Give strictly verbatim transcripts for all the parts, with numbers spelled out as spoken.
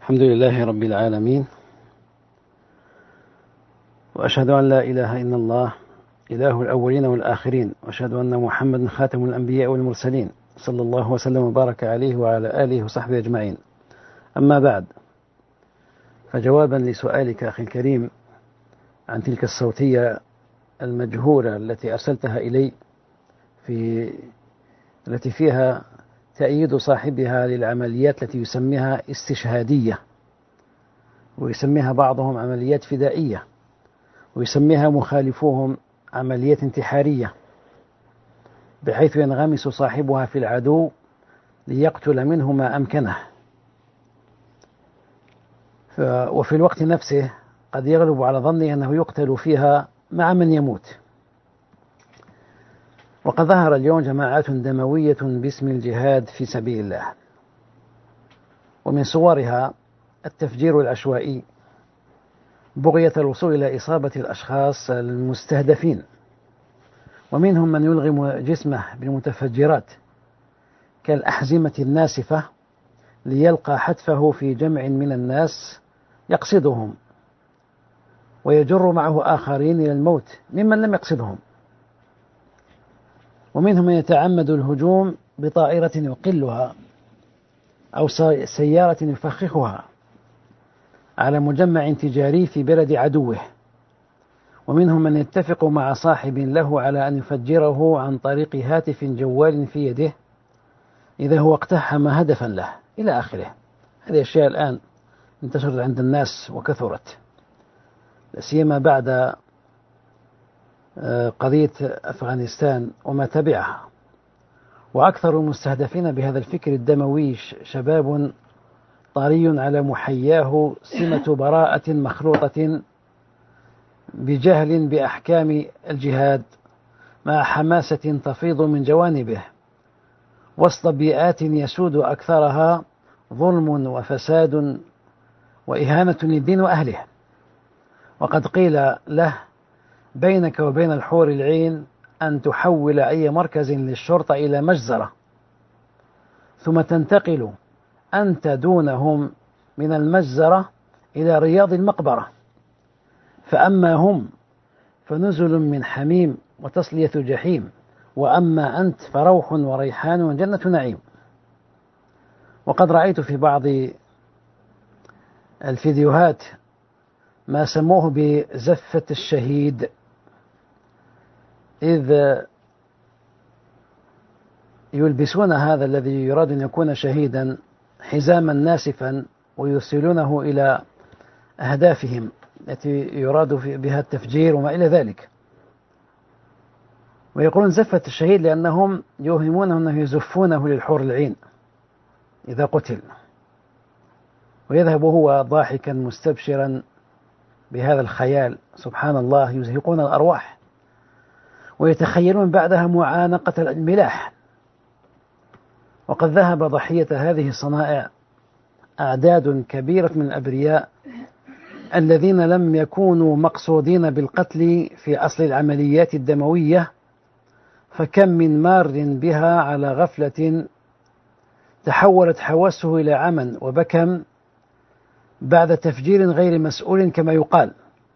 الحمد لله رب العالمين، وأشهد أن لا إله إلا الله إله الأولين والآخرين، وأشهد أن محمدا خاتم الأنبياء والمرسلين صلى الله وسلم وبارك عليه وعلى آله وصحبه أجمعين. أما بعد، فجوابا لسؤالك أخي الكريم عن تلك الصوتية المجهولة التي أرسلتها إلي في التي فيها تأييد صاحبها للعمليات التي يسميها استشهادية، ويسميها بعضهم عمليات فدائية، ويسميها مخالفوهم عمليات انتحارية، بحيث ينغمس صاحبها في العدو ليقتل منه ما أمكنه، وفي الوقت نفسه قد يغلب على ظني أنه يقتل فيها مع من يموت. وقد ظهر اليوم جماعات دموية باسم الجهاد في سبيل الله، ومن صورها التفجير العشوائي بغية الوصول إلى إصابة الأشخاص المستهدفين، ومنهم من يلغم جسمه بالمتفجرات كالأحزمة الناسفة ليلقى حتفه في جمع من الناس يقصدهم، ويجر معه آخرين إلى الموت ممن لم يقصدهم. ومنهم من يتعمد الهجوم بطائرة يقلها أو سيارة يفخخها على مجمع تجاري في بلد عدوه، ومنهم من يتفق مع صاحب له على أن يفجره عن طريق هاتف جوال في يده إذا هو اقتحم هدفا له، إلى آخره. هذه أشياء الآن انتشرت عند الناس وكثرت، لا سيما بعد قضية أفغانستان وما تبعها. وأكثر المستهدفين بهذا الفكر الدموي شباب طري على محياه سمة براءة مخلوطة بجهل بأحكام الجهاد، مع حماسة تفيض من جوانبه، وسط بيئات يسود أكثرها ظلم وفساد وإهانة للدين وأهله. وقد قيل له: بينك وبين الحور العين أن تحول أي مركز للشرطة إلى مجزرة، ثم تنتقل أنت دونهم من المجزرة إلى رياض المقبرة، فأما هم فنزل من حميم وتصلية جحيم، وأما أنت فروح وريحان وجنة نعيم. وقد رأيت في بعض الفيديوهات ما سموه بزفة الشهيد، إذ يلبسون هذا الذي يراد أن يكون شهيدا حزاما ناسفا ويرسلونه إلى أهدافهم التي يراد بها التفجير وما إلى ذلك، ويقولون زفة الشهيد لأنهم يوهمونه أنه يزفونه للحور العين إذا قتل، ويذهب هو ضاحكا مستبشرا بهذا الخيال. سبحان الله، يزهقون الأرواح، ويتخيلون بعدها معانقة الملاح. وقد ذهب ضحية هذه الصنائع أعداد كبيرة من الأبرياء الذين لم يكونوا مقصودين بالقتل في أصل العمليات الدموية، فكم من مار بها على غفلة تحولت حواسه إلى عمى وبكم بعد تفجير غير مسؤول كما يقال.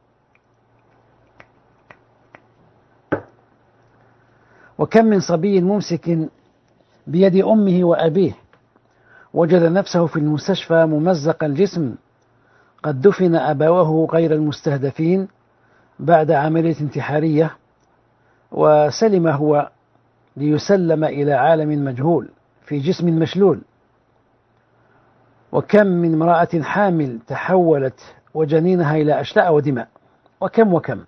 وكم من صبي ممسك بيد أمه وأبيه وجد نفسه في المستشفى ممزق الجسم، قد دفن أبواه غير المستهدفين بعد عملية انتحارية، وسلم هو ليسلم إلى عالم مجهول في جسم مشلول. وكم من امرأة حامل تحولت وجنينها إلى أشلاء ودماء، وكم وكم.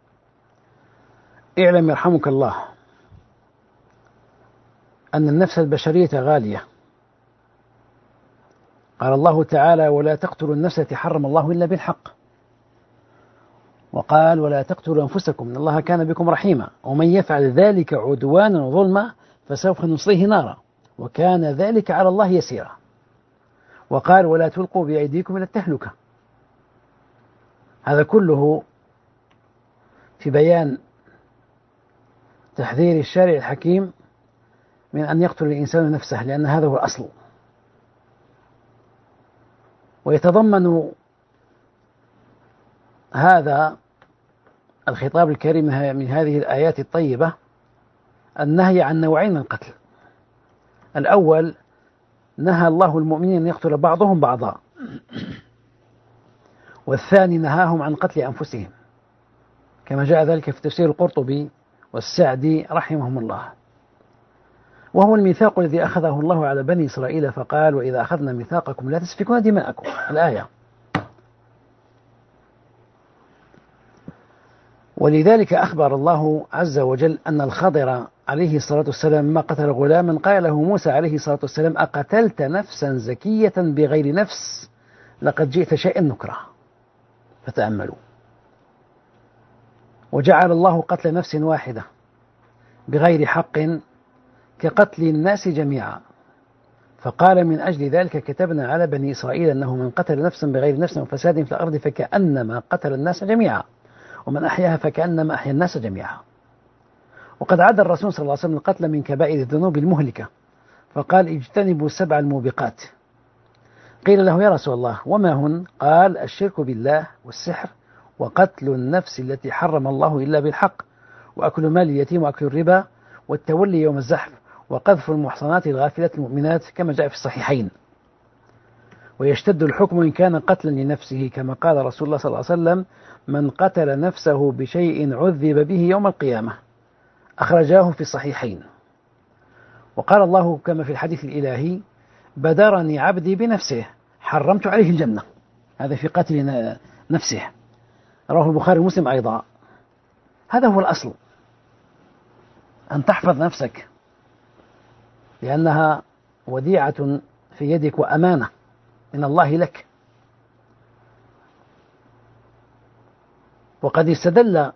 اعلم يرحمك الله أن النفس البشرية غالية. قال الله تعالى: ولا تقتلوا النفس التي حرم الله إلا بالحق. وقال: ولا تقتلوا أنفسكم إن الله كان بكم رحيما، ومن يفعل ذلك عدوانا وظلما فسوف نصليه نارا وكان ذلك على الله يسيرا. وقال: ولا تلقوا بأيديكم إلى التهلكة. هذا كله في بيان تحذير الشارع الحكيم من أن يقتل الإنسان نفسه، لأن هذا هو الأصل. ويتضمن هذا الخطاب الكريم من هذه الآيات الطيبة النهي عن نوعين من القتل. الأول، نهى الله المؤمنين أن يقتل بعضهم بعضا، والثاني نهاهم عن قتل أنفسهم، كما جاء ذلك في تفسير القرطبي والسعدي رحمهم الله، وهو الميثاق الذي أخذه الله على بني إسرائيل فقال: وإذا أخذنا ميثاقكم لا تسفكون دماءكم، الآية. ولذلك أخبر الله عز وجل أن الخضر عليه الصلاة والسلام ما قتل غلاما قال له موسى عليه الصلاة والسلام: أقتلت نفسا زكية بغير نفس لقد جئت شيئا نكرا. فتأملوا. وجعل الله قتل نفس واحدة بغير حق كقتل الناس جميعا، فقال: من أجل ذلك كتبنا على بني إسرائيل أنه من قتل نفسا بغير نفس وفساد في الأرض فكأنما قتل الناس جميعا، ومن أحياها فكأنما أحيا الناس جميعا. وقد عد الرسول صلى الله عليه وسلم القتل من كبائر الذنوب المهلكة، فقال: اجتنبوا سبع الموبقات. قيل له: يا رسول الله وما هن؟ قال: الشرك بالله، والسحر، وقتل النفس التي حرم الله إلا بالحق، وأكل مال اليتيم، وأكل الربا، والتولي يوم الزحف، وقذف المحصنات الغافلات المؤمنات، كما جاء في الصحيحين. ويشتد الحكم إن كان قتلا لنفسه، كما قال رسول الله صلى الله عليه وسلم: من قتل نفسه بشيء عذب به يوم القيامة، أخرجاه في الصحيحين. وقال الله كما في الحديث الإلهي: بدرني عبدي بنفسه حرمت عليه الجنة. هذا في قتل نفسه، رواه البخاري ومسلم أيضا. هذا هو الأصل، أن تحفظ نفسك، لأنها وديعة في يدك وأمانة من الله لك. وقد استدل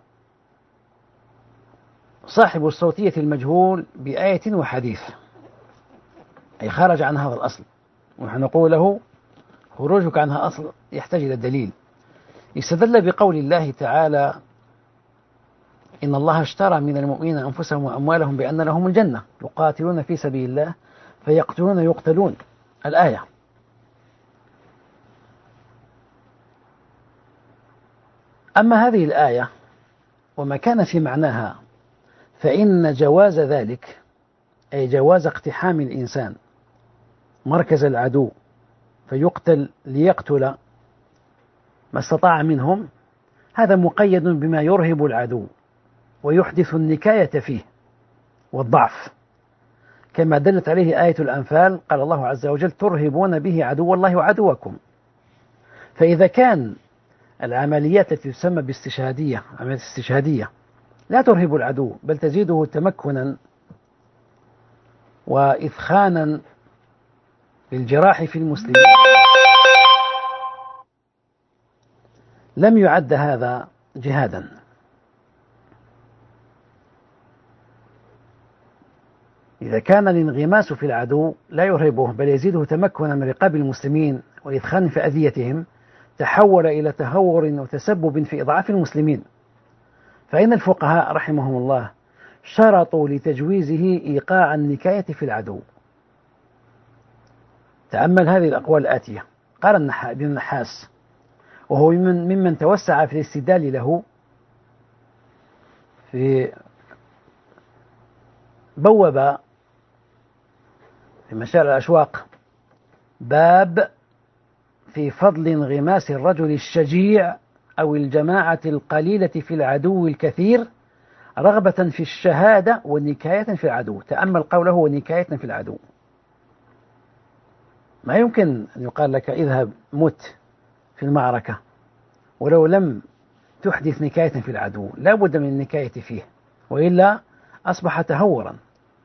صاحب الصوتية المجهول بآية وحديث، أي خرج عن هذا الأصل، ونحن نقول له خروجك عن هذا الأصل يحتاج إلى دليل. استدل بقول الله تعالى: إن الله اشترى من المؤمنين أنفسهم وأموالهم بأن لهم الجنة يقاتلون في سبيل الله فيقتلون يقتلون، الآية. أما هذه الآية وما كان في معناها فإن جواز ذلك، أي جواز اقتحام الإنسان مركز العدو فيقتل ليقتل ما استطاع منهم، هذا مقيد بما يرهب العدو ويحدث النكاية فيه والضعف، كما دلت عليه آية الأنفال. قال الله عز وجل: ترهبون به عدو الله وعدوكم. فإذا كان العمليات التي تسمى باستشهادية، عمليات استشهادية، لا ترهب العدو بل تزيده تمكنا وإثخانا للجراح في المسلمين، لم يعد هذا جهادا. إذا كان الانغماس في العدو لا يرهبه بل يزيده تمكنا من رقاب المسلمين وإدخال في أذيتهم، تحول إلى تهور وتسبب في إضعاف المسلمين. فإن الفقهاء رحمهم الله شرطوا لتجويزه إيقاع النكاية في العدو. تأمل هذه الأقوال الآتية. قال ابن النحاس، وهو ممن توسع في الاستدلال له، في بوب في مشارع الأشواق باب في فضل انغماس الرجل الشجيع أو الجماعة القليلة في العدو الكثير رغبة في الشهادة ونكاية في العدو. تأمل قوله: ونكاية في العدو. ما يمكن أن يقال لك اذهب مت في المعركة ولو لم تحدث نكاية في العدو، لا بد من النكاية فيه، وإلا أصبح تهورا.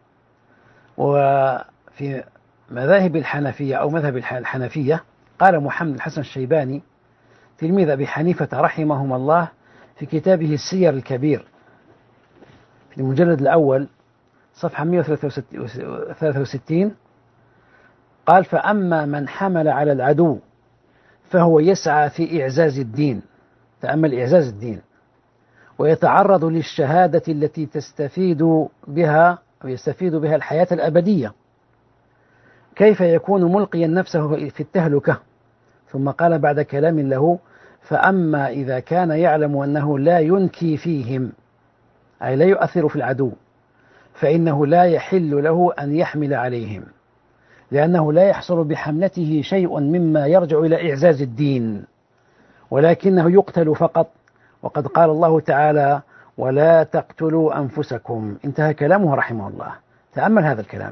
وفي مذاهب الحنفية أو مذهب الحنفية قال محمد الحسن الشيباني تلميذ أبي حنيفة رحمهما الله في كتابه السير الكبير في المجلد الأول صفحة مئة وثلاثة وستين، قال: فأما من حمل على العدو فهو يسعى في إعزاز الدين، تأمل إعزاز الدين، ويتعرض للشهادة التي تستفيد بها ويستفيد بها الحياة الأبدية، كيف يكون ملقيا نفسه في التهلكة ثم قال بعد كلام له: فأما إذا كان يعلم أنه لا ينكي فيهم، أي لا يؤثر في العدو، فإنه لا يحل له أن يحمل عليهم، لأنه لا يحصل بحملته شيء مما يرجع إلى إعزاز الدين، ولكنه يقتل فقط. وقد قال الله تعالى: ولا تقتلوا أنفسكم. انتهى كلامه رحمه الله. تأمل هذا الكلام.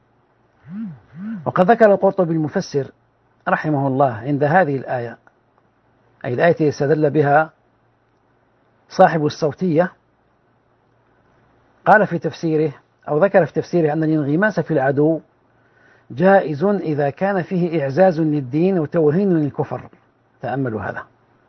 وقد ذكر القرطبي المفسر رحمه الله عند هذه الآية، أي الآية التي استدل بها صاحب الصوتية، قال في تفسيره أو ذكر في تفسيره أن الانغماس في العدو جائز إذا كان فيه إعزاز للدين وتوهين للكفر. تأملوا هذا،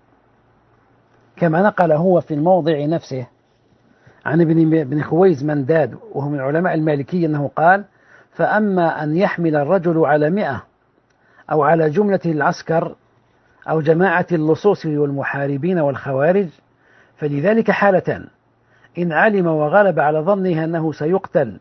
كما نقل هو في الموضع نفسه عن ابن بن خويز منداد وهو من علماء المالكية أنه قال: فأما أن يحمل الرجل على مئة أو على جملة العسكر أو جماعة اللصوص والمحاربين والخوارج، فلذلك حالتان: إن علم وغلب على ظنه أنه سيقتل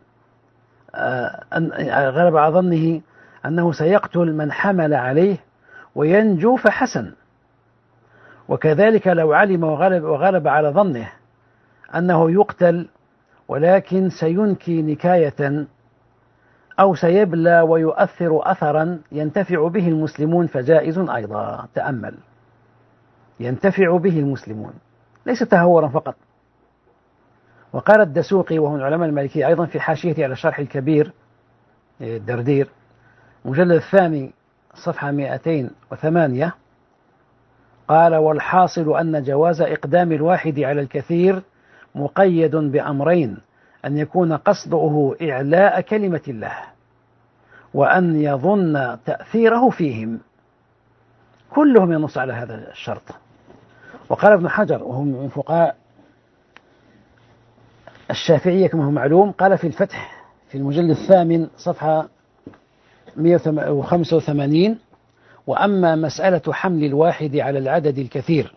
آه غلب على ظنه أنه سيقتل من حمل عليه وينجو فحسن، وكذلك لو علم وغلب, وغلب على ظنه أنه يقتل ولكن سينكي نكاية أو سيبلى ويؤثر أثرا ينتفع به المسلمون فجائز أيضا. تأمل، ينتفع به المسلمون ليس تهورا فقط. وقال الدسوقي وهو من علماء المالكية أيضا في حاشيته على الشرح الكبير الدردير مجلد الثاني صفحة مئتين وثمانية، قال: والحاصل أن جواز إقدام الواحد على الكثير مقيد بأمرين: أن يكون قصده إعلاء كلمة الله، وأن يظن تأثيره فيهم. كلهم ينص على هذا الشرط. وقال ابن حجر وهو من فقهاء الشافعية كما هو معلوم، قال في الفتح في المجلد الثامن صفحة مئة وخمسة وثمانين: وأما مسألة حمل الواحد على العدد الكثير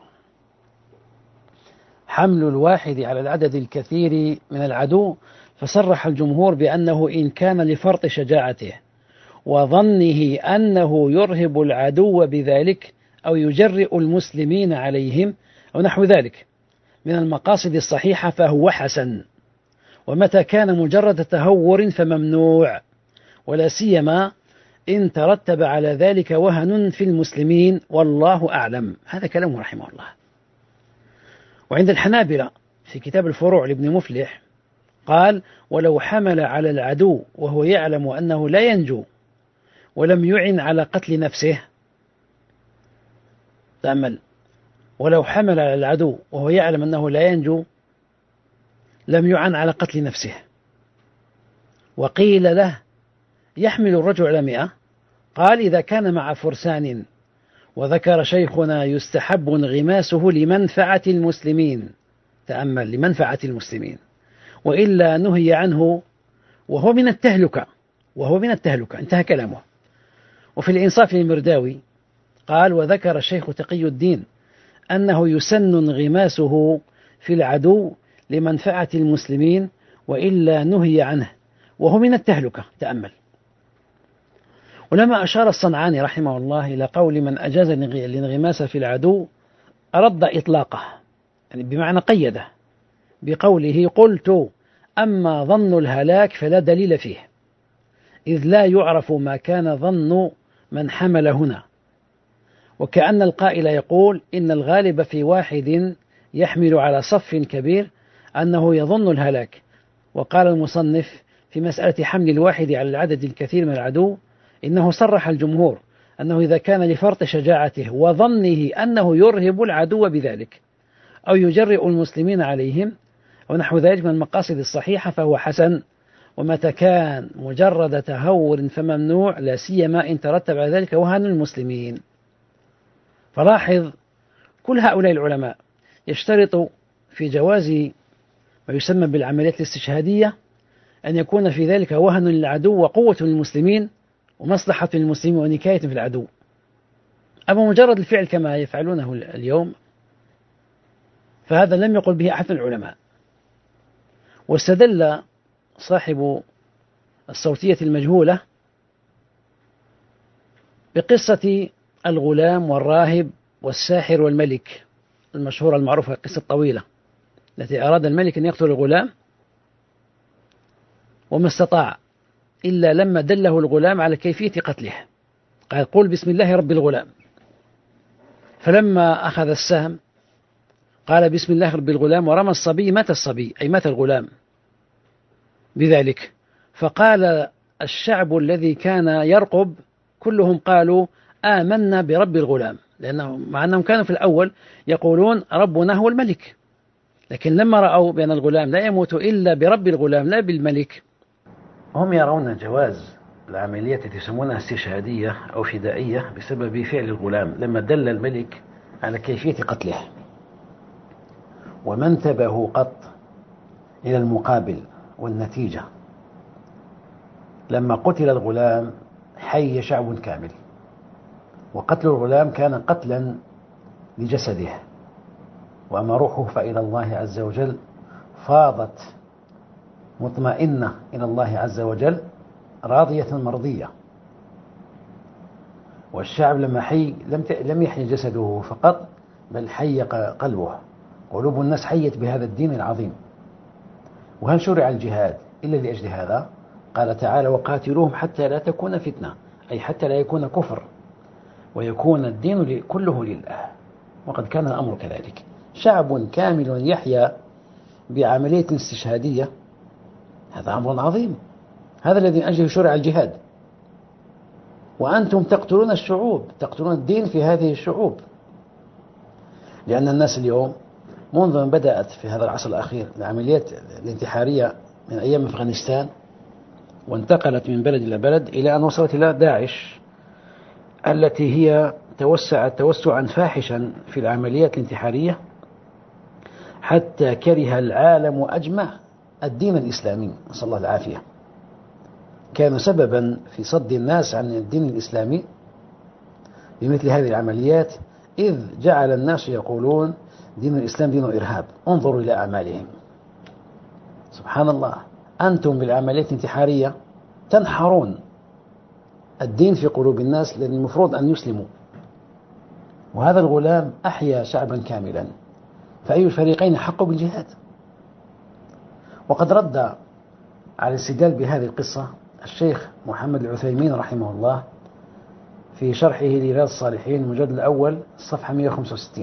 حمل الواحد على العدد الكثير من العدو، فصرح الجمهور بأنه إن كان لفرط شجاعته وظنه أنه يرهب العدو بذلك أو يجرئ المسلمين عليهم أو نحو ذلك من المقاصد الصحيحة فهو حسن، ومتى كان مجرد تهور فممنوع، ولا سيما إن ترتب على ذلك وهن في المسلمين، والله أعلم. هذا كلامه رحمه الله. وعند الحنابلة في كتاب الفروع لابن مفلح قال: ولو حمل على العدو وهو يعلم أنه لا ينجو ولم يعن على قتل نفسه. تأمل، ولو حمل على العدو وهو يعلم أنه لا ينجو لم يعن على قتل نفسه، وقيل له: يحمل الرجل على مئة؟ قال: إذا كان مع فرسان. وذكر شيخنا: يستحب انغماسه لمنفعة المسلمين. تأمل، لمنفعة المسلمين، وإلا نهي عنه وهو من التهلكة وهو من التهلكة. انتهى كلامه. وفي الإنصاف للمرداوي قال: وذكر الشيخ تقي الدين أنه يسن انغماسه في العدو لمنفعة المسلمين، وإلا نهي عنه وهو من التهلكة. تأمل. ولما أشار الصنعاني رحمه الله إلى قول من أجاز الانغماس في العدو أرد إطلاقه، يعني بمعنى قيده بقوله: قلت أما ظن الهلاك فلا دليل فيه، إذ لا يعرف ما كان ظن من حمل هنا. وكأن القائل يقول إن الغالب في واحد يحمل على صف كبير أنه يظن الهلاك. وقال المصنف في مسألة حمل الواحد على العدد الكثير من العدو إنه صرح الجمهور أنه إذا كان لفرط شجاعته وظنه أنه يرهب العدو بذلك أو يجرئ المسلمين عليهم أو نحو ذلك من المقاصد الصحيحة فهو حسن، ومتى كان مجرد تهور فممنوع، لا سيما إن ترتب على ذلك وهن المسلمين. فلاحظ كل هؤلاء العلماء يشترط في جواز ما يسمى بالعمليات الاستشهادية أن يكون في ذلك وهن للعدو وقوة للمسلمين ومصلحة للمسلمين ونكاية في العدو. أما مجرد الفعل كما يفعلونه اليوم فهذا لم يقل به أحد من العلماء. واستدل صاحب الصوتية المجهولة بقصة الغلام والراهب والساحر والملك المشهورة المعروفة، قصة طويلة التي أراد الملك أن يقتل الغلام وما استطاع إلا لما دله الغلام على كيفية قتله، قال قل بسم الله رب الغلام، فلما أخذ السهم قال بسم الله رب الغلام ورمى الصبي، مات الصبي أي مات الغلام بذلك. فقال الشعب الذي كان يرقب كلهم قالوا آمنا برب الغلام، لأنه مع أنهم كانوا في الأول يقولون ربنا هو الملك، لكن لما رأوا بأن الغلام لا يموت إلا برب الغلام لا بالملك، هم يرون جواز العملية التي يسمونها استشهادية أو فدائية بسبب فعل الغلام لما دل الملك على كيفية قتله. وما انتبهوا قط إلى المقابل والنتيجة، لما قتل الغلام حي شعب كامل، وقتل الغلام كان قتلا لجسده، وأما روحه فإلى الله عز وجل فاضت مطمئنة إلى الله عز وجل راضية مرضية. والشعب لما حي لم لم يحي جسده فقط، بل حي قلبه، قلوب الناس حيت بهذا الدين العظيم. وهل شرع الجهاد إلا لأجل هذا؟ قال تعالى وقاتلوهم حتى لا تكون فتنة، أي حتى لا يكون كفر ويكون الدين كله لله، وقد كان الأمر كذلك. شعب كامل يحيا بعملية استشهادية، هذا أمر عظيم، هذا الذي أجله شرع الجهاد. وأنتم تقتلون الشعوب، تقتلون الدين في هذه الشعوب، لأن الناس اليوم منذ أن بدأت في هذا العصر الأخير العمليات الانتحارية من أيام أفغانستان وانتقلت من بلد إلى بلد إلى أن وصلت إلى داعش، التي هي توسعت توسعا فاحشا في العمليات الانتحارية حتى كره العالم أجمع الدين الإسلامي، نسأل الله العافية. كانوا سببا في صد الناس عن الدين الإسلامي بمثل هذه العمليات، إذ جعل الناس يقولون دين الإسلام دين إرهاب. انظروا إلى أعمالهم، سبحان الله، أنتم بالعمليات الانتحارية تنحرون الدين في قلوب الناس الذي المفروض أن يسلموا، وهذا الغلام أحيا شعبا كاملا، فأي الفريقين حق بالجهاد؟ وقد رد على الاستدلال بهذه القصة الشيخ محمد العثيمين رحمه الله في شرحه لرياض الصالحين المجلد الأول صفحة مئة وخمسة وستين،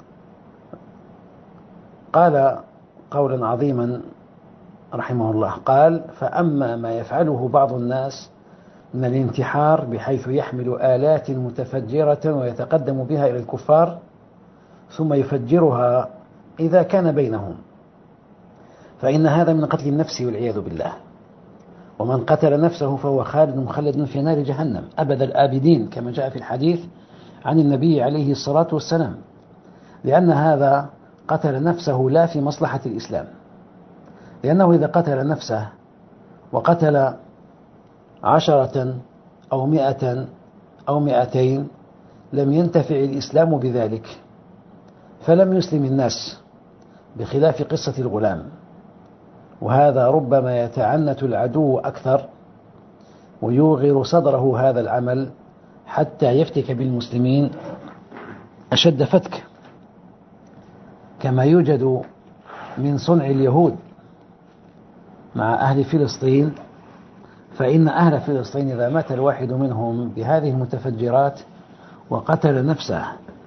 قال قولا عظيما رحمه الله، قال فأما ما يفعله بعض الناس من الانتحار بحيث يحمل آلات متفجرة ويتقدم بها إلى الكفار ثم يفجرها إذا كان بينهم، فإن هذا من قتل النفس والعياذ بالله. ومن قتل نفسه فهو خالد مخلد في نار جهنم أبد الآبدين، كما جاء في الحديث عن النبي عليه الصلاة والسلام، لأن هذا قتل نفسه لا في مصلحة الإسلام، لأنه إذا قتل نفسه وقتل عشرة أو مئة أو مئتين لم ينتفع الإسلام بذلك، فلم يسلم الناس، بخلاف قصة الغلام. وهذا ربما يتعنت العدو أكثر ويوغر صدره هذا العمل حتى يفتك بالمسلمين أشد فتك، كما يوجد من صنع اليهود مع أهل فلسطين. فإن أهل فلسطين إذا مات الواحد منهم بهذه المتفجرات وقتل نفسه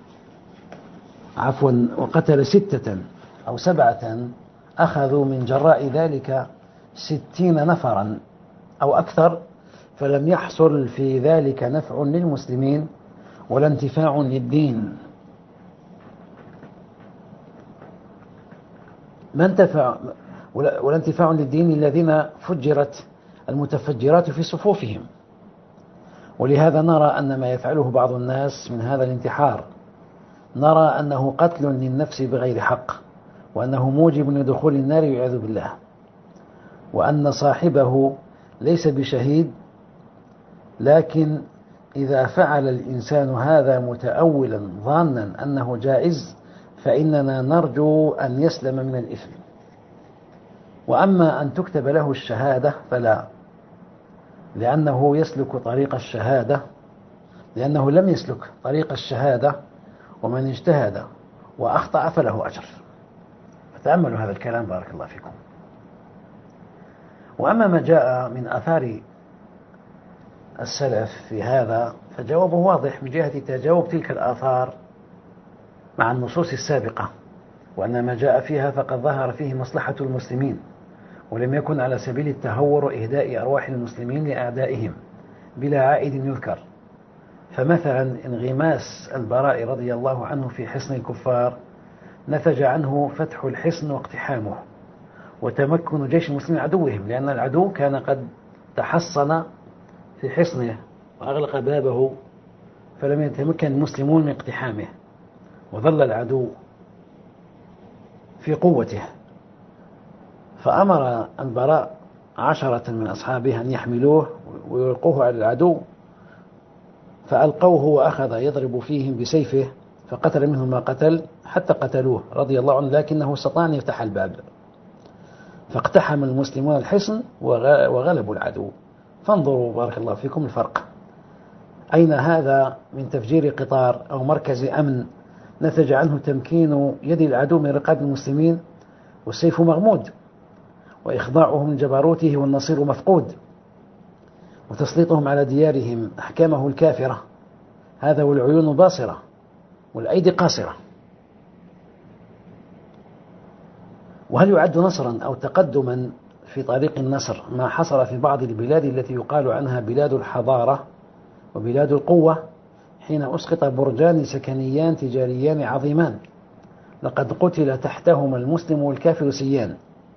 عفوا وقتل ستة أو سبعة، أخذوا من جراء ذلك ستين نفرا أو أكثر، فلم يحصل في ذلك نفع للمسلمين ولا انتفاع للدين. ما انتفع ولا انتفاع للدين الذين فجرت المتفجرات في صفوفهم. ولهذا نرى أن ما يفعله بعض الناس من هذا الانتحار نرى أنه قتل للنفس بغير حق، وأنه موجب لدخول النار والعياذ بالله، وأن صاحبه ليس بشهيد. لكن إذا فعل الإنسان هذا متأولا ظانا أنه جائز فإننا نرجو أن يسلم من الإثم. وأما أن تكتب له الشهادة فلا، لأنه يسلك طريق الشهادة لأنه لم يسلك طريق الشهادة، ومن اجتهد وأخطأ فله أجر. فتأملوا هذا الكلام بارك الله فيكم. وأما ما جاء من آثار السلف في هذا فجوابه واضح من جهة تجاوب تلك الآثار مع النصوص السابقة، وأن ما جاء فيها فقد ظهر فيه مصلحة المسلمين، ولم يكن على سبيل التهور وإهداء أرواح المسلمين لأعدائهم بلا عائد يذكر. فمثلا انغماس البراء رضي الله عنه في حصن الكفار نتج عنه فتح الحصن واقتحامه وتمكن جيش المسلمين عدوهم، لأن العدو كان قد تحصن في حصنه وأغلق بابه، فلم يتمكن المسلمون من اقتحامه، وظل العدو في قوته. فأمر البراء عشرة من أصحابه أن يحملوه ويلقوه على العدو، فألقوه وأخذ يضرب فيهم بسيفه، فقتل منهم ما قتل حتى قتلوه رضي الله عنه، لكنه استطاع أن يفتح الباب، فاقتحم المسلمون الحصن وغلبوا العدو. فانظروا بارك الله فيكم الفرق. أين هذا من تفجير قطار أو مركز أمن نتج عنه تمكين يد العدو من رقاب المسلمين والسيف مغمود، وإخضاعهم من جبروته والنصير مفقود، وتسليطهم على ديارهم أحكامه الكافرة، هذا والعيون باصرة والأيدي قاصرة. وهل يعد نصرا أو تقدما في طريق النصر ما حصل في بعض البلاد التي يقال عنها بلاد الحضارة وبلاد القوة، حين أسقط برجان سكنيان تجاريان عظيمان لقد قتل تحتهما المسلم والكافر سيان،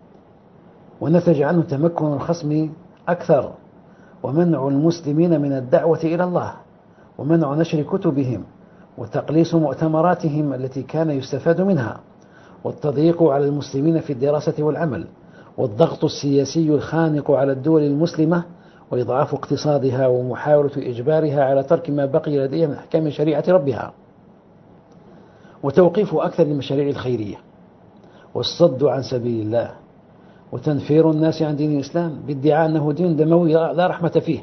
ونتج عنه تمكن الخصم أكثر، ومنع المسلمين من الدعوة إلى الله، ومنع نشر كتبهم، وتقليص مؤتمراتهم التي كان يستفاد منها، والتضييق على المسلمين في الدراسة والعمل، والضغط السياسي الخانق على الدول المسلمة، وإضعاف اقتصادها ومحاولة إجبارها على ترك ما بقي لديها من أحكام شريعة ربها، وتوقيف أكثر المشاريع الخيرية، والصد عن سبيل الله، وتنفير الناس عن دين الإسلام بادعاء أنه دين دموي لا رحمة فيه،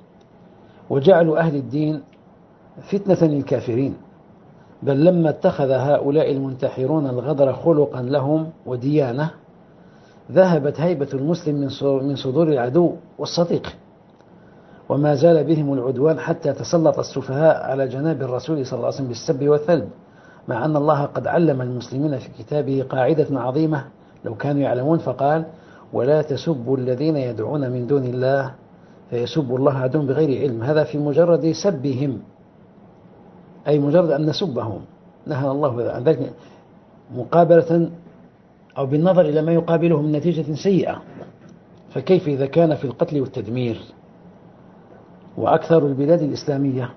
وجعل أهل الدين فتنة للكافرين. بل لما اتخذ هؤلاء المنتحرون الغدر خلقا لهم وديانة ذهبت هيبة المسلم من صدور العدو والصديق، وما زال بهم العدوان حتى تسلط السفهاء على جناب الرسول صلى الله عليه وسلم بالسب والثلب، مع أن الله قد علم المسلمين في كتابه قاعدة عظيمة لو كانوا يعلمون، فقال: ولا تسبوا الذين يدعون من دون الله فيسبوا الله عدوا بغير علم. هذا في مجرد سبهم، أي مجرد أن نسبهم، نهى الله عن ذلك مقابلة أو بالنظر إلى ما يقابله من نتيجة سيئة، فكيف إذا كان في القتل والتدمير؟ وأكثر البلاد الإسلامية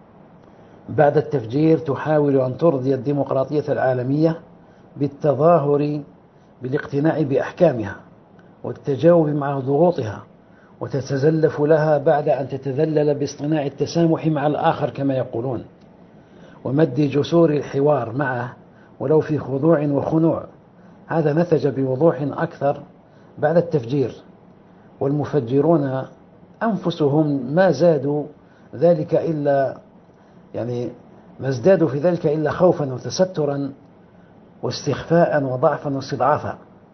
بعد التفجير تحاول أن ترضي الديمقراطية العالمية بالتظاهر بالاقتناع بأحكامها والتجاوب مع ضغوطها، وتتزلف لها بعد أن تتذلل باصطناع التسامح مع الآخر كما يقولون، ومد جسور الحوار معه ولو في خضوع وخنوع. هذا نتج بوضوح أكثر بعد التفجير، والمفجرون أنفسهم ما زادوا ذلك إلا يعني ما ازدادوا في ذلك إلا خوفا وتسترا واستخفاء وضعفا واستضعافا.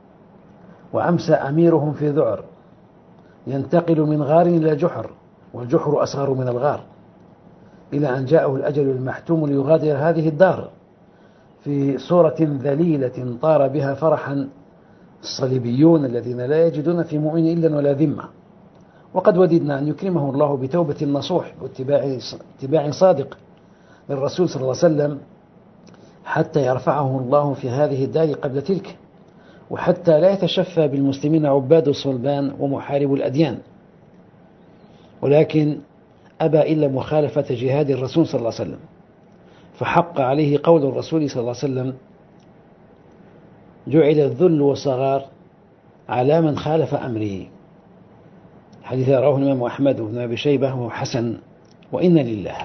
وأمسى أميرهم في ذعر ينتقل من غار إلى جحر، والجحر أصغر من الغار، إلى أن جاءه الأجل المحتوم ليغادر هذه الدار في صورة ذليلة طار بها فرحا الصليبيون الذين لا يجدون في مؤمن إلا ولا ذمة. وقد وددنا أن يكرمه الله بتوبة نصوح واتباع صادق للرسول صلى الله عليه وسلم حتى يرفعه الله في هذه الدار قبل تلك، وحتى لا يتشفى بالمسلمين عباد الصلبان ومحارب الأديان. ولكن أبى إلا مخالفة جهاد الرسول صلى الله عليه وسلم، فحق عليه قول الرسول صلى الله عليه وسلم: جعل الذل والصغار على من خالف أمري. حديث رواه الإمام أحمد بن أبي شيبة وهو حسن وإن لله.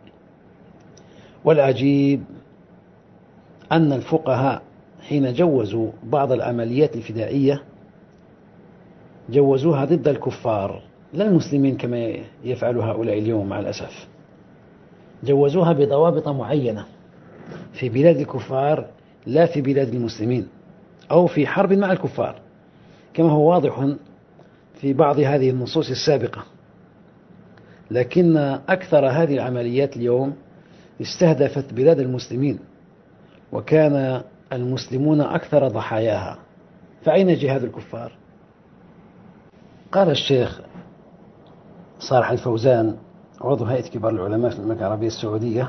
والعجيب أن الفقهاء حين جوزوا بعض العمليات الفدائية جوزوها ضد الكفار لا المسلمين كما يفعل هؤلاء اليوم مع الأسف. جوزوها بضوابط معينة في بلاد الكفار لا في بلاد المسلمين، أو في حرب مع الكفار، كما هو واضح في بعض هذه النصوص السابقة. لكن أكثر هذه العمليات اليوم استهدفت بلاد المسلمين، وكان المسلمون أكثر ضحاياها. فأين جهاد الكفار؟ قال الشيخ صالح الفوزان عضو هيئة كبار العلماء في المملكة العربية السعودية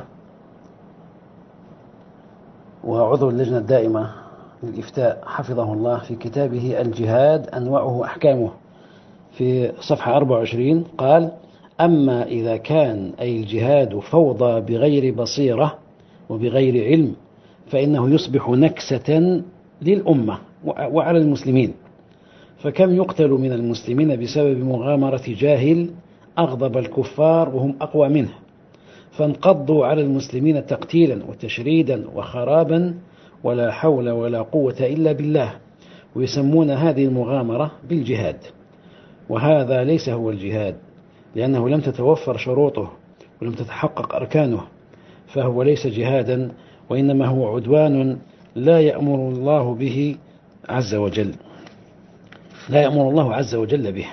وعضو اللجنة الدائمة للإفتاء حفظه الله في كتابه الجهاد أنواعه أحكامه في صفحة أربعة وعشرين، قال: أما إذا كان أي الجهاد فوضى بغير بصيرة وبغير علم فإنه يصبح نكسة للأمة وعلى المسلمين، فكم يقتل من المسلمين بسبب مغامرة جاهل أغضب الكفار وهم أقوى منه، فانقضوا على المسلمين تقتيلا وتشريدا وخرابا ولا حول ولا قوة إلا بالله، ويسمون هذه المغامرة بالجهاد. وهذا ليس هو الجهاد، لأنه لم تتوفر شروطه ولم تتحقق أركانه، فهو ليس جهادا، وإنما هو عدوان لا يأمر الله به عز وجل لا يأمر الله عز وجل به.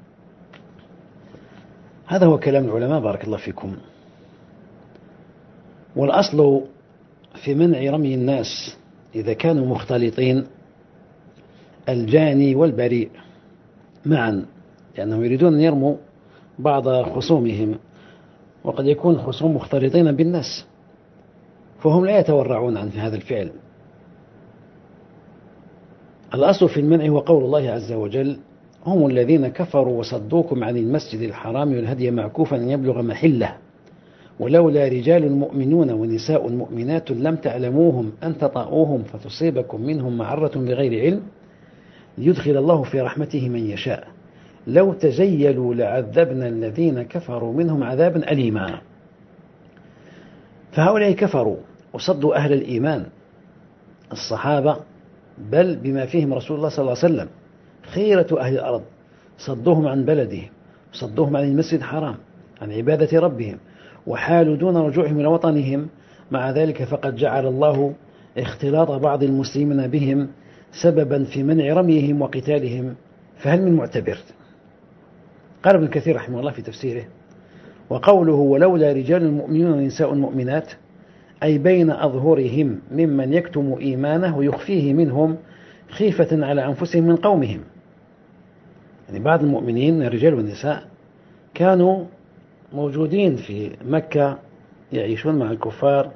هذا هو كلام العلماء بارك الله فيكم. والأصل في منع رمي الناس إذا كانوا مختلطين الجاني والبريء معا، لأنهم يريدون أن يرموا بعض خصومهم، وقد يكون خصوم مختلطين بالناس، فهم لا يتورعون عن هذا الفعل. الأصل في المنع هو قول الله عز وجل: هم الذين كفروا وصدوكم عن المسجد الحرام والهدي معكوفا أن يبلغ محله ولولا رجال مؤمنون ونساء مؤمنات لم تعلموهم أن تطأوهم فتصيبكم منهم معرة بغير علم ليدخل الله في رحمته من يشاء لو تزيلوا لعذبنا الذين كفروا منهم عذابا أليما. فهؤلاء كفروا وصدوا أهل الإيمان الصحابة، بل بما فيهم رسول الله صلى الله عليه وسلم خيرة أهل الأرض، صدوهم عن بلدهم، صدوهم عن المسجد الحرام، عن عبادة ربهم، وحالوا دون رجوعهم إلى وطنهم. مع ذلك فقد جعل الله اختلاط بعض المسلمين بهم سببا في منع رميهم وقتالهم، فهل من معتبر؟ قال ابن كثير رحمه الله في تفسيره: وقوله ولولا رجال مؤمنون ونساء مؤمنات أي بين أظهرهم ممن يكتم إيمانه ويخفيه منهم خيفة على أنفسهم من قومهم. يعني بعض المؤمنين من الرجال والنساء كانوا موجودين في مكة يعيشون مع الكفار،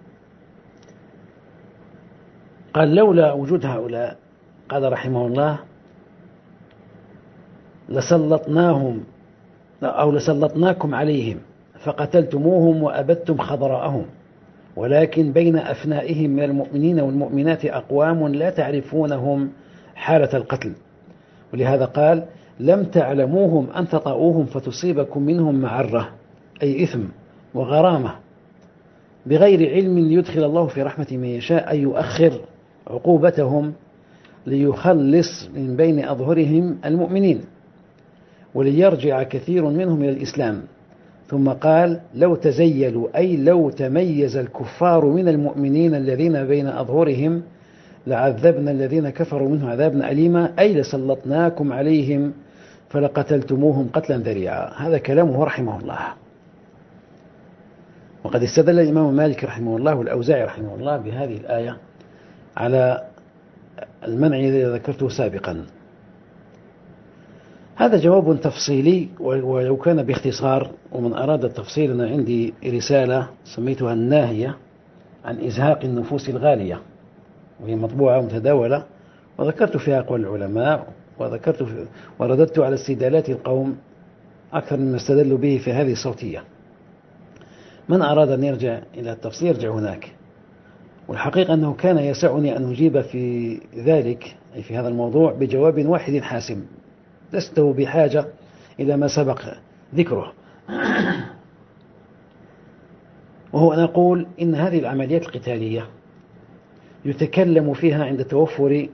قال لولا وجود هؤلاء، قال رحمه الله: لسلطناهم أو لسلطناكم عليهم فقتلتموهم وأبدتم خضراءهم، ولكن بين أفنائهم من المؤمنين والمؤمنات أقوام لا تعرفونهم حالة القتل. ولهذا قال: لم تعلموهم أن تطأوهم فتصيبكم منهم معرة أي إثم وغرامة بغير علم ليدخل الله في رحمة من يشاء، أي يؤخر عقوبتهم ليخلص من بين أظهرهم المؤمنين وليرجع كثير منهم إلى الإسلام. ثم قال: لو تزيلوا أي لو تميز الكفار من المؤمنين الذين بين أظهرهم لعذبنا الذين كفروا منه عذابا أليما أي لسلطناكم عليهم فلقتلتموهم قتلا ذريعا. هذا كلامه رحمه الله. وقد استدل الإمام مالك رحمه الله والأوزاعي رحمه الله بهذه الآية على المنع الذي ذكرته سابقا. هذا جواب تفصيلي ولو كان باختصار، ومن أراد التفصيل أنا عندي رسالة سميتها الناهية عن إزهاق النفوس الغالية، وهي مطبوعة متداولة، وذكرت فيها أقوال العلماء، وذكرت ورددت على استدلالات القوم أكثر مما استدلوا به في هذه الصوتية. من أراد أن يرجع إلى التفسير يرجع هناك. والحقيقة أنه كان يسعني أن أجيب في ذلك أي في هذا الموضوع بجواب واحد حاسم، لست بحاجة إلى ما سبق ذكره، وهو أن أقول إن هذه العمليات القتالية يتكلم فيها عند توفر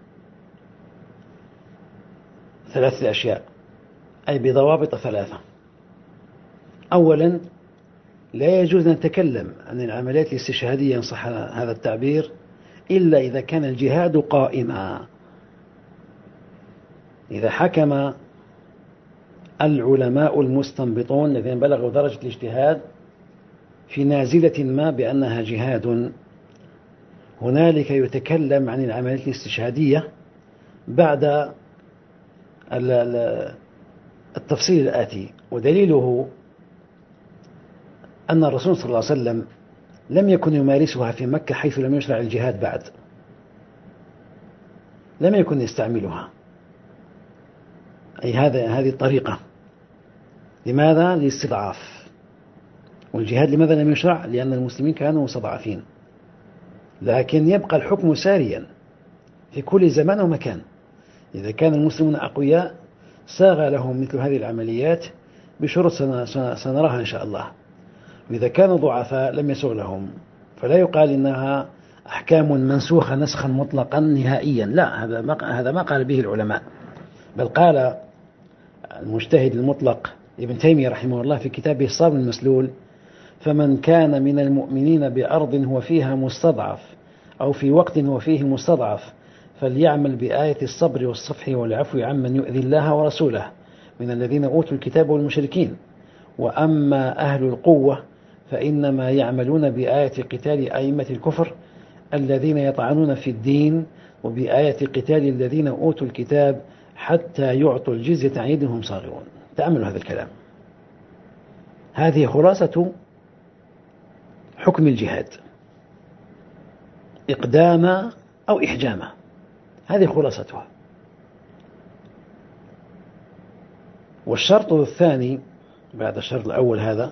ثلاثة أشياء، أي بضوابط ثلاثة. أولا لا يجوز أن نتكلم عن العمليات الاستشهادية إن صح هذا التعبير إلا إذا كان الجهاد قائما. إذا حكم العلماء المستنبطون الذين بلغوا درجة الاجتهاد في نازلة ما بأنها جهاد، هنالك يتكلم عن العمليات الاستشهادية بعد التفصيل الآتي. ودليله أن الرسول صلى الله عليه وسلم لم يكن يمارسها في مكة حيث لم يشرع الجهاد بعد، لم يكن يستعملها، أي هذا هذه الطريقة. لماذا؟ للاستضعاف. والجهاد لماذا لم يشرع؟ لأن المسلمين كانوا مستضعفين. لكن يبقى الحكم ساريا في كل زمان ومكان. إذا كان المسلمون أقوياء ساغ لهم مثل هذه العمليات بشروط سنراها إن شاء الله، وإذا كانوا ضعفاء لم يسوغ لهم. فلا يقال إنها أحكام منسوخة نسخا مطلقا نهائيا، لا، هذا ما هذا ما قال به العلماء. بل قال المجتهد المطلق ابن تيمية رحمه الله في كتابه الصارم المسلول: فمن كان من المؤمنين بأرض هو فيها مستضعف أو في وقت هو فيه مستضعف فليعمل بآية الصبر والصفح والعفو عمن يؤذي الله ورسوله من الذين أوتوا الكتاب والمشركين. وأما أهل القوة فإنما يعملون بآية قتال أئمة الكفر الذين يطعنون في الدين، وبآية قتال الذين أوتوا الكتاب حتى يعطوا الجزية عن يد وهم صاغرون. تأملوا هذا الكلام. هذه خلاصة حكم الجهاد، إقداما أو إحجاما، هذه خلاصتها. والشرط الثاني بعد الشرط الأول هذا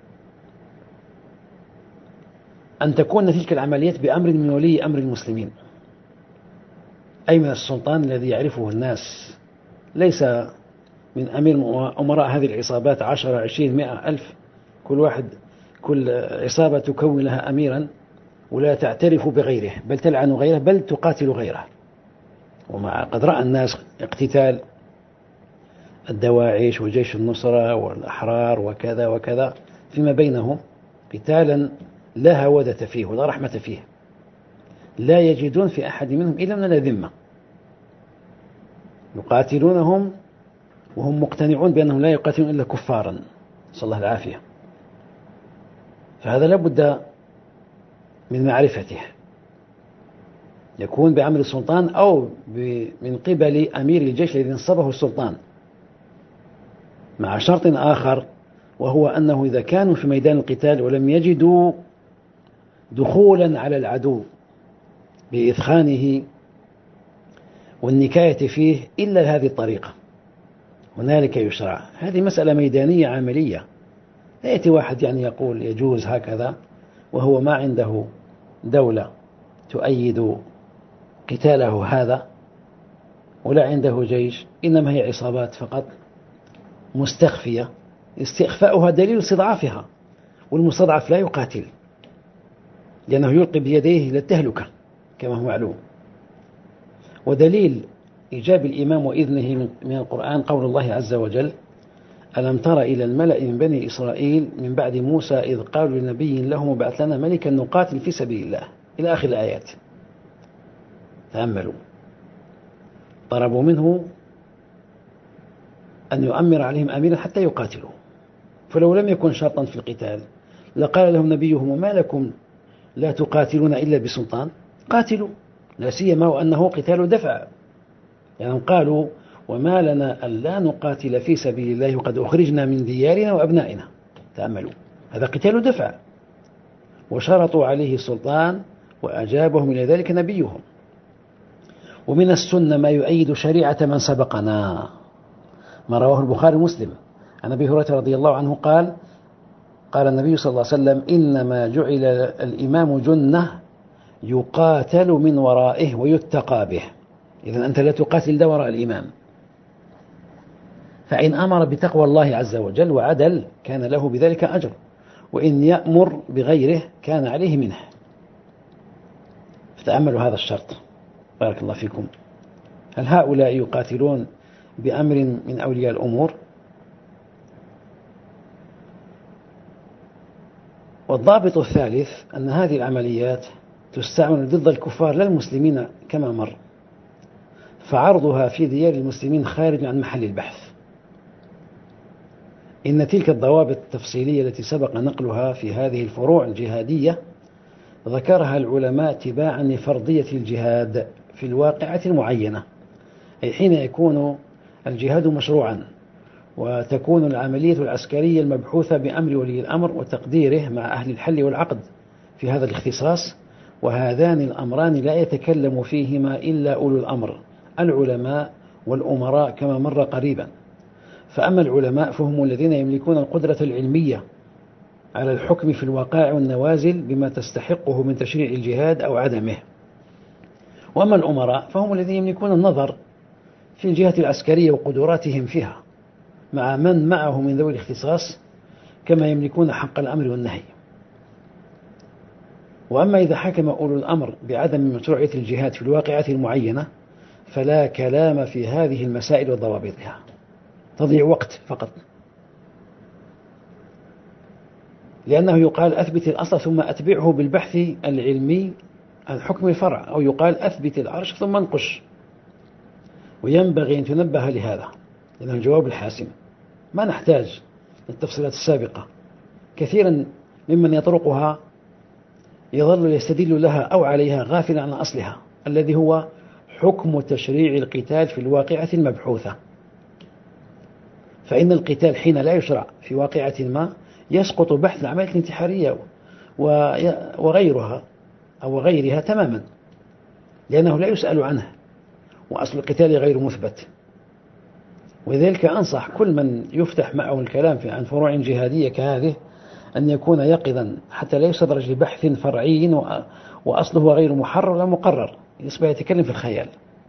أن تكون تلك العمليات بأمر من ولي أمر المسلمين، أي من السلطان الذي يعرفه الناس، ليس من أمير أمراء هذه العصابات عشرة عشرين مئة ألف، كل واحد كل عصابة تكون لها أميرا ولا تعترف بغيره، بل تلعن غيره، بل تقاتل غيره. ومع قد رأى الناس اقتتال الدواعش وجيش النصرة والأحرار وكذا وكذا فيما بينهم قتالا لا هودة فيه ولا رحمة فيه، لا يجدون في أحد منهم إلا من الذمة، يقاتلونهم وهم مقتنعون بأنهم لا يقاتلون إلا كفارا، صلى الله العافية. فهذا لابد من معرفته، يكون بأمر السلطان أو من قبل أمير الجيش الذي نصبه السلطان، مع شرط آخر، وهو أنه إذا كانوا في ميدان القتال ولم يجدوا دخولا على العدو بإثخانه والنكاية فيه إلا هذه الطريقة، هنالك يشرع. هذه مسألة ميدانية عملية، لا يأتي واحد يعني يقول يجوز هكذا وهو ما عنده دولة تؤيد قتاله هذا ولا عنده جيش، إنما هي عصابات فقط مستخفية، استخفاؤها دليل استضعافها، والمستضعف لا يقاتل لأنه يلقي بيديه إلى التهلكة كما هو معلوم. ودليل إيجاب الإمام وإذنه من القرآن قول الله عز وجل: ألم تر إلى الملأ من بني إسرائيل من بعد موسى إذ قالوا لنبي لهم ابعث لنا ملكا نقاتل في سبيل الله، إلى آخر الآيات. تأملوا، طلبوا منه أن يؤمر عليهم أميرا حتى يقاتلوا، فلو لم يكن شرطا في القتال لقال لهم نبيهم: وما لكم لا تقاتلون إلا بسلطان؟ قاتلوا، لا سيما وأنه قتال دفع، يعني قالوا: وما لنا ألا نقاتل في سبيل الله وقد أخرجنا من ديارنا وأبنائنا. تأملوا، هذا قتال دفع، وشرطوا عليه السلطان وأجابهم إلى ذلك نبيهم. ومن السنة ما يؤيد شريعة من سبقنا، ما رواه البخاري ومسلم عن أبي هريرة رضي الله عنه قال: قال النبي صلى الله عليه وسلم: إنما جعل الإمام جنة يقاتل من ورائه ويتقى به. إذن أنت لا تقاتل ده وراء الإمام، فإن أمر بتقوى الله عز وجل وعدل كان له بذلك أجر، وإن يأمر بغيره كان عليه منه. فتأملوا هذا الشرط، بارك الله فيكم. هل هؤلاء يقاتلون بأمر من أولياء الأمور؟ والضابط الثالث أن هذه العمليات تستعمل ضد الكفار لا المسلمين كما مر، فعرضها في ديار المسلمين خارج عن محل البحث. إن تلك الضوابط التفصيلية التي سبق نقلها في هذه الفروع الجهادية ذكرها العلماء تباعا لفرضية الجهاد في الواقعة المعينة، أي حين يكون الجهاد مشروعا وتكون العملية العسكرية المبحوثة بأمر ولي الأمر وتقديره مع أهل الحل والعقد في هذا الاختصاص، وهذان الأمران لا يتكلم فيهما إلا أولو الأمر العلماء والأمراء كما مر قريبا. فأما العلماء فهم الذين يملكون القدرة العلمية على الحكم في الوقائع والنوازل بما تستحقه من تشريع الجهاد أو عدمه، وأما الأمراء فهم الذين يملكون النظر في الجهة العسكرية وقدراتهم فيها مع من معه من ذوي الاختصاص كما يملكون حق الأمر والنهي. وأما إذا حكم أولو الأمر بعدم مشروعية الجهاد في الواقعة المعينة فلا كلام في هذه المسائل وضوابطها، تضيع وقت فقط، لأنه يقال أثبت الأصل ثم أتبعه بالبحث العلمي عن حكم الفرع، أو يقال أثبت العرش ثم انقش. وينبغي أن تنبه لهذا لأنه الجواب الحاسم، ما نحتاج للتفصيلات السابقة. كثيرا ممن يطرقها يظل يستدل لها أو عليها غافلا عن أصلها الذي هو حكم تشريع القتال في الواقعة المبحوثة. فإن القتال حين لا يشرع في واقعة ما يسقط بحث العملية الانتحارية وغيرها أو غيرها تماما، لأنه لا يسأل عنه وأصل القتال غير مثبت. ولذلك أنصح كل من يفتح معه الكلام في عن فروع جهادية كهذه أن يكون يقظا حتى لا يستدرج لبحث فرعي وأصله غير محرر ولا مقرر، يصبح يتكلم في الخيال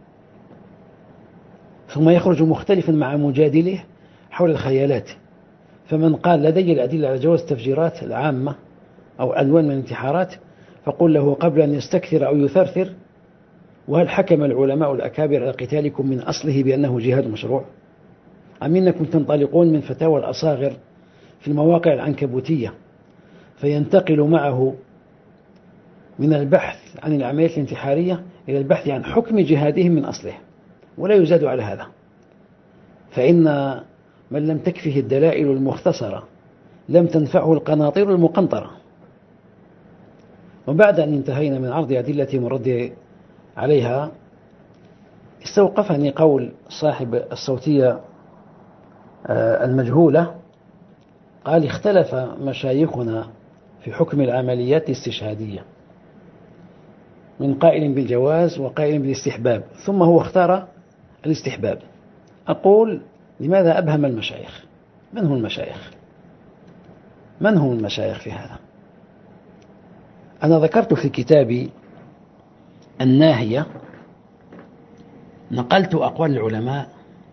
ثم يخرج مختلفا مع مجادله حول الخيالات. فمن قال لدي الأدلة على جواز التفجيرات العامة أو ألوان من الانتحارات فقل له قبل أن يستكثر أو يثرثر: وهل حكم العلماء الأكابر على قتالكم من أصله بأنه جهاد مشروع؟ أم إنكم تنطلقون من فتاوى الأصاغر في المواقع العنكبوتية فينتقل معه من البحث عن العمليات الانتحارية إلى البحث عن حكم جهادهم من أصله، ولا يزاد على هذا. فإن من لم تكفه الدلائل المختصرة لم تنفعه القناطير المقنطرة. وبعد أن انتهينا من عرض أدلة مرد عليها استوقفني قول صاحب الصوتية المجهولة، قال: اختلف مشايخنا في حكم العمليات الاستشهادية، من قائل بالجواز وقائل بالاستحباب، ثم هو اختار الاستحباب. أقول: لماذا أبهم المشايخ؟ من هم المشايخ؟ من هم المشايخ في هذا؟ أنا ذكرت في كتابي الناهية، نقلت أقوال العلماء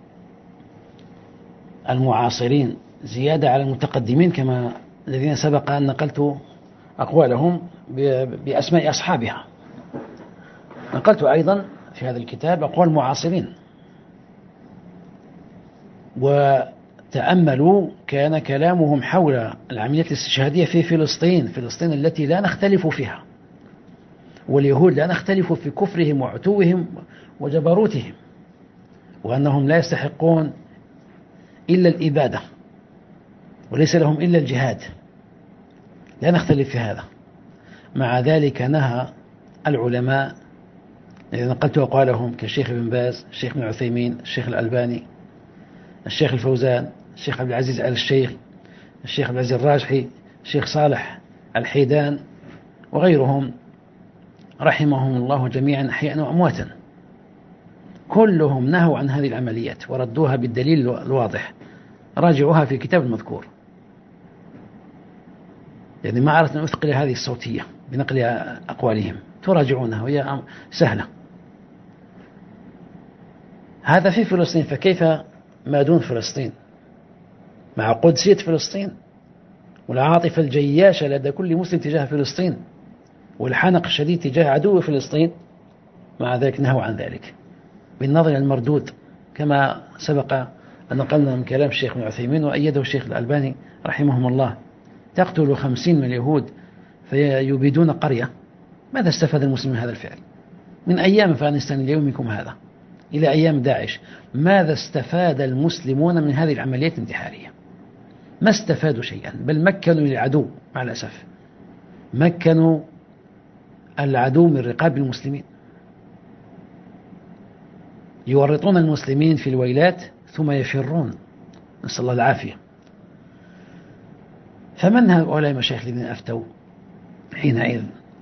المعاصرين زيادة على المتقدمين كما الذين سبق أن نقلت أقوالهم بأسماء أصحابها. نقلت أيضا في هذا الكتاب أقوال معاصرين، وتأملوا كان كلامهم حول العمليات الاستشهادية في فلسطين، فلسطين التي لا نختلف فيها، واليهود لا نختلف في كفرهم وعتوهم وجبروتهم، وأنهم لا يستحقون إلا الإبادة وليس لهم إلا الجهاد، لا نختلف في هذا. مع ذلك نهى العلماء الذين نقلت أقوالهم كالشيخ ابن باز، الشيخ ابن عثيمين، الشيخ الألباني، الشيخ الفوزان، الشيخ عبد العزيز آل الشيخ، الشيخ عبد العزيز الراجحي، الشيخ صالح الحيدان وغيرهم رحمهم الله جميعا أحياء وأمواتا، كلهم نهوا عن هذه العمليات وردوها بالدليل الواضح. راجعوها في الكتاب المذكور. يعني ما أردت أن أثقل هذه الصوتية بنقل أقوالهم، تراجعونها وهي سهلة. هذا في فلسطين، فكيف ما دون فلسطين مع قدسية فلسطين والعاطفة الجياشة لدى كل مسلم تجاه فلسطين والحنق الشديد تجاه عدو فلسطين؟ مع ذلك نهوا عن ذلك بالنظر المردود، كما سبق أن نقلنا من كلام الشيخ ابن عثيمين وأيده الشيخ الألباني رحمهم الله: تقتل خمسين من اليهود فيبيدون قرية. ماذا استفاد المسلم من هذا الفعل؟ من أيام أفغانستان إلى يومكم هذا، إلى أيام داعش، ماذا استفاد المسلمون من هذه العمليات الانتحارية؟ ما استفادوا شيئا، بل مكنوا للعدو مع الأسف، مكنوا العدو من رقاب المسلمين، يورطون المسلمين في الويلات ثم يفرون، نسأل الله العافية. فمن هؤلاء المشايخ الذين أفتوا حينئذ؟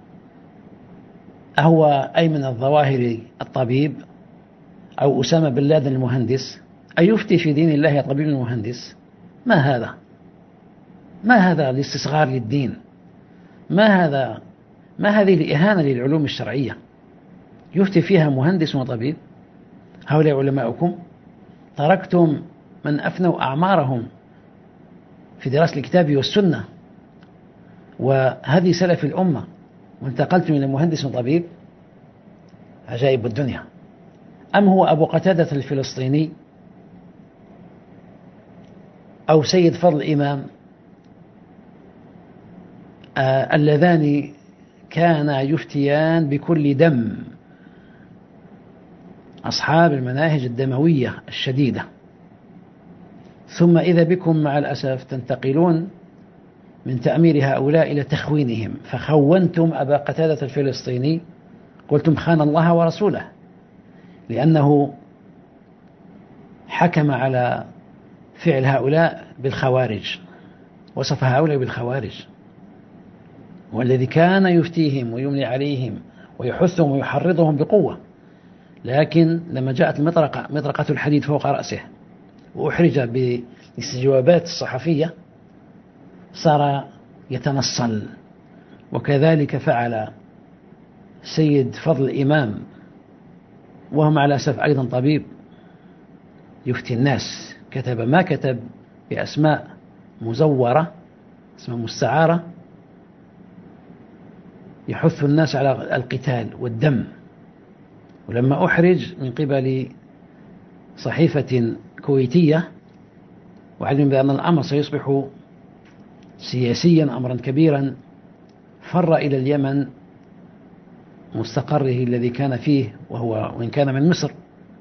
أهو أيمن الظواهري الطبيب، أو أسامة بن لادن المهندس؟ أيفتي في دين الله يا طبيب المهندس؟ ما هذا؟ ما هذا الاستصغار للدين؟ ما هذا؟ ما هذه الإهانة للعلوم الشرعية؟ يفتي فيها مهندس وطبيب؟ هؤلاء علماؤكم، تركتم من أفنوا أعمارهم في دراسة الكتاب والسنة وهذه سلف الأمة، وانتقلتم إلى مهندس وطبيب؟ عجائب الدنيا. أم هو أبو قتادة الفلسطيني أو سيد فضل إمام آه اللذان كانا يفتيان بكل دم، أصحاب المناهج الدموية الشديدة، ثم إذا بكم مع الأسف تنتقلون من تأمير هؤلاء إلى تخوينهم، فخونتم أبا قتادة الفلسطيني، قلتم خان الله ورسوله، لأنه حكم على فعل هؤلاء بالخوارج، وصف هؤلاء بالخوارج، والذي كان يفتيهم ويملي عليهم ويحثهم ويحرضهم بقوة، لكن لما جاءت المطرقة مطرقة الحديد فوق رأسه وأحرج بالاستجوابات الصحفية صار يتنصل. وكذلك فعل سيد فضل إمام، وهو مع الأسف أيضا طبيب يفتي الناس، كتب ما كتب بأسماء مزورة، اسماء مستعارة، يحث الناس على القتال والدم. ولما أحرج من قبل صحيفة كويتية وعلم بأن الأمر سيصبح سياسيا أمرا كبيرا، فر إلى اليمن مستقره الذي كان فيه، وهو وإن كان من مصر،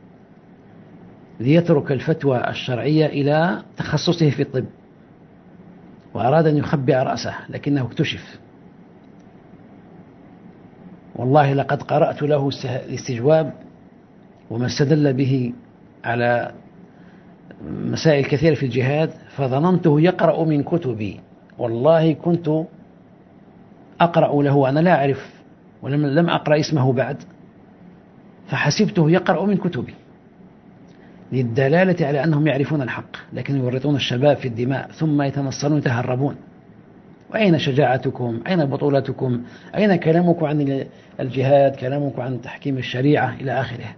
ليترك الفتوى الشرعية إلى تخصصه في الطب، وأراد أن يخبئ رأسه لكنه اكتشف. والله لقد قرأت له الاستجواب وما استدل به على مسائل كثيرة في الجهاد، فظننته يقرأ من كتبي، والله كنت أقرأ له وأنا لا أعرف ولم لم أقرأ اسمه بعد، فحسبته يقرأ من كتبي للدلالة على أنهم يعرفون الحق، لكن يورطون الشباب في الدماء ثم يتنصرون يتهربون. وأين شجاعتكم؟ أين بطولتكم؟ أين كلامكم عن الجهاد؟ كلامكم عن تحكيم الشريعة إلى آخره؟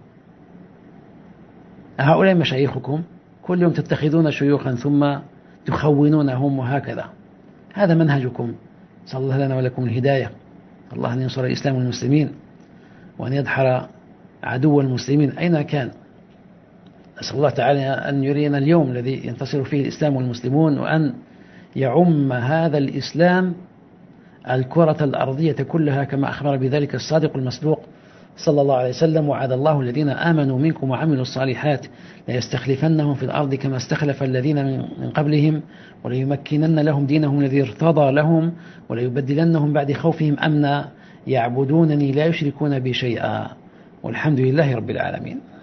هؤلاء مشايخكم، كل يوم تتخذون شيوخا ثم تخونونهم، وهكذا هذا منهجكم. صلى الله لنا ولكم الهداية. الله أن ينصر الإسلام والمسلمين وأن يدحر عدو المسلمين أين كان. أسأل الله تعالى أن يرينا اليوم الذي ينتصر فيه الإسلام والمسلمون، وأن يعم هذا الإسلام الكرة الأرضية كلها كما أخبر بذلك الصادق المصدوق صلى الله عليه وسلم: وعد الله الذين آمنوا منكم وعملوا الصالحات ليستخلفنهم في الأرض كما استخلف الذين من قبلهم وليمكنن لهم دينهم الذي ارتضى لهم وليبدلنهم بعد خوفهم أمنا يعبدونني لا يشركون بي شيئا والحمد لله رب العالمين.